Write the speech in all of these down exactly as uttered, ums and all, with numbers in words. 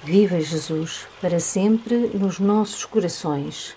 Viva Jesus, para sempre nos nossos corações.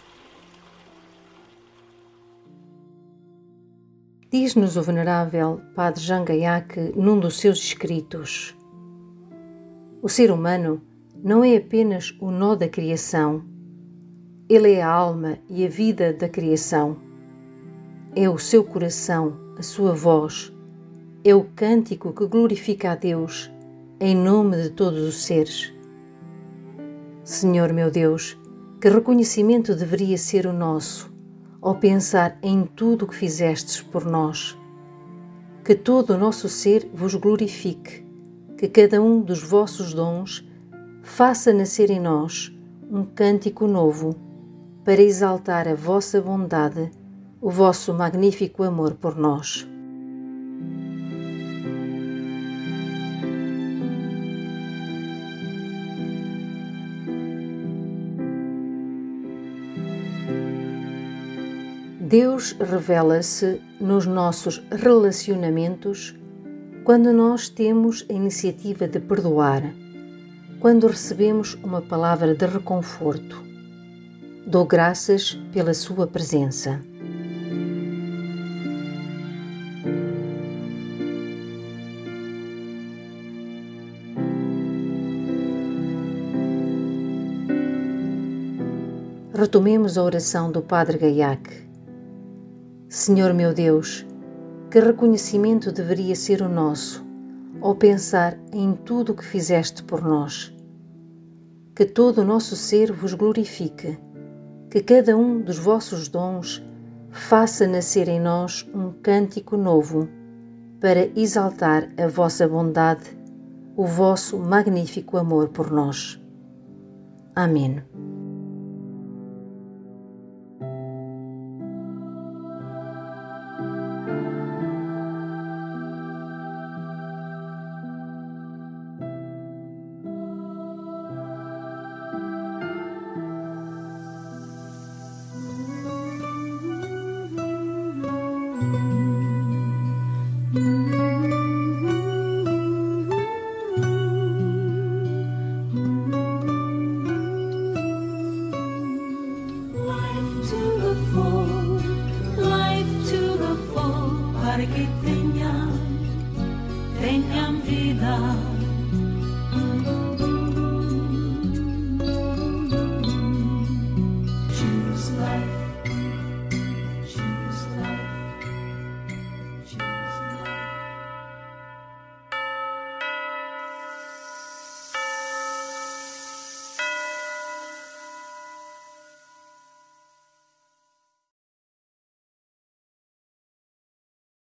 Diz-nos o venerável Padre Jean Gaillac num dos seus escritos: o ser humano não é apenas o nó da criação, ele é a alma e a vida da criação. É o seu coração, a sua voz, é o cântico que glorifica a Deus em nome de todos os seres. Senhor meu Deus, que reconhecimento deveria ser o nosso ao pensar em tudo o que fizestes por nós. Que todo o nosso ser vos glorifique, que cada um dos vossos dons faça nascer em nós um cântico novo, para exaltar a vossa bondade, o vosso magnífico amor por nós. Deus revela-se nos nossos relacionamentos quando nós temos a iniciativa de perdoar, quando recebemos uma palavra de reconforto. Dou graças pela sua presença. Retomemos a oração do Padre Gaillac. Senhor meu Deus, que reconhecimento deveria ser o nosso ao pensar em tudo o que fizeste por nós. Que todo o nosso ser vos glorifique, que cada um dos vossos dons faça nascer em nós um cântico novo, para exaltar a vossa bondade, o vosso magnífico amor por nós. Amém.